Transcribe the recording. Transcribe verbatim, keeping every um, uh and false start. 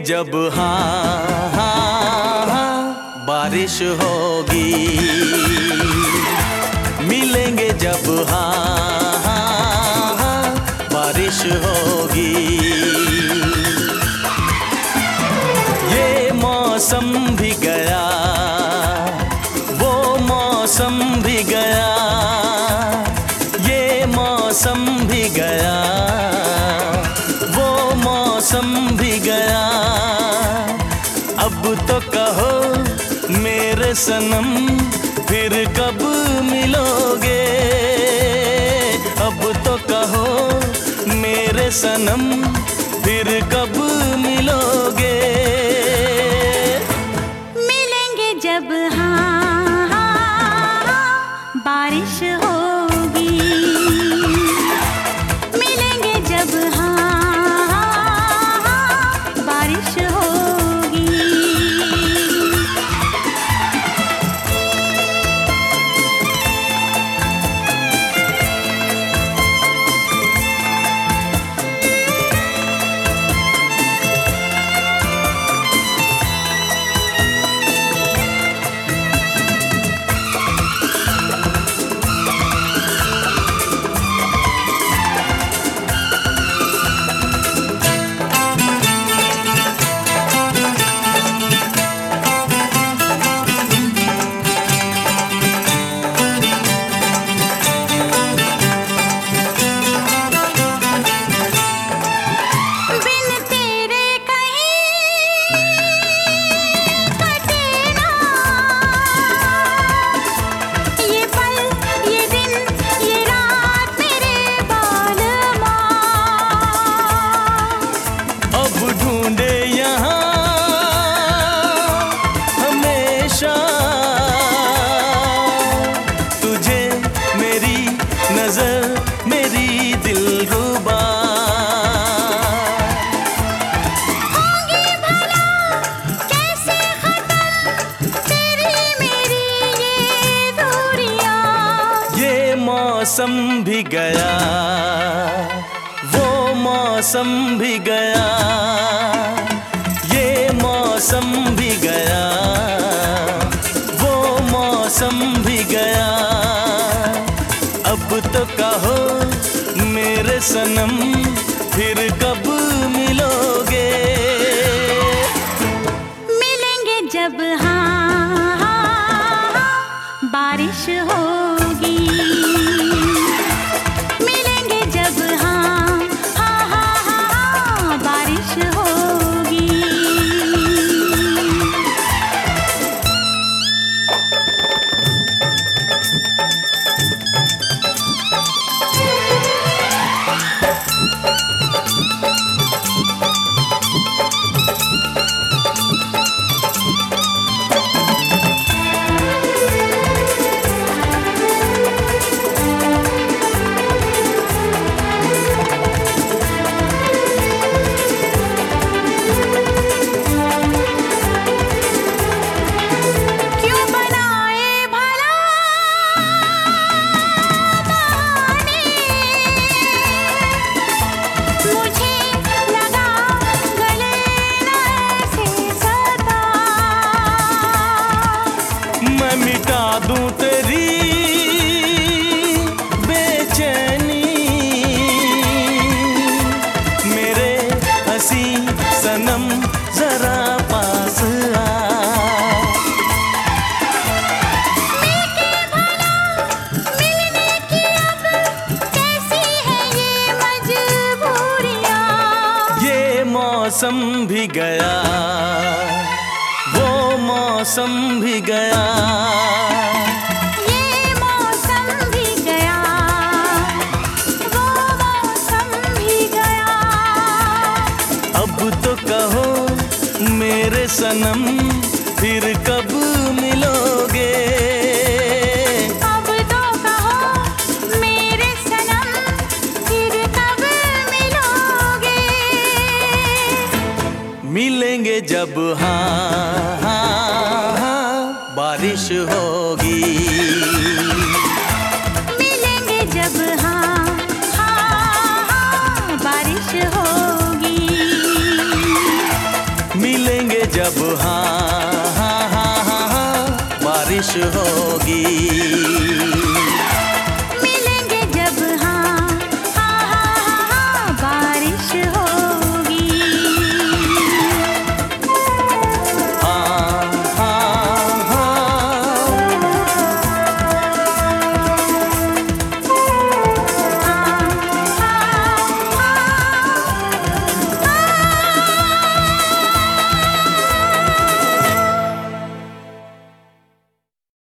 जब हाँ हाँ हाँ बारिश होगी, मिलेंगे जब हाँ हाँ हाँ बारिश होगी। ये मौसम भी गया, वो मौसम भी गया, ये मौसम भी गया, वो मौसम भी गया। अब तो कहो मेरे सनम फिर कब मिलोगे, अब तो कहो मेरे सनम फिर कब मिलोगे। मिलेंगे जब हाँ हाँ हाँ बारिश होगी, मिलेंगे जब हाँ हाँ हाँ बारिश होगी। मेरी दिलरुबा होंगी भला कैसे खत्म तेरी मेरी ये दूरियां। ये मौसम भी गया, वो मौसम भी गया, ये मौसम भी गया, वो मौसम भी गया। अब तो कहो मेरे सनम फिर कब मिलोगे। मिलेंगे जब हाँ हाँ हाँ बारिश होगी, मिलेंगे जब हाँ हाँ हाँ हाँ बारिश होगी। मिटा दूं तेरी बेचैनी, मेरे हंसी सनम जरा पास आ। मिलके भला मिलने की अब कैसी है ये मजबूरियां। ये मौसम भी गया, वो मौसम भी गया, ये मौसम भी गया, वो मौसम भी गया। अब तो कहो मेरे सनम फिर कब मिलोगे। अब तो कहो मेरे सनम फिर कब मिलोगे। मिलेंगे जब हाँ हाँ हाँ बारिश होगी, मिलेंगे जब हाँ हाँ हाँ बारिश होगी। जब हाँ हाँ हाँ हाँ हाँ बारिश होगी।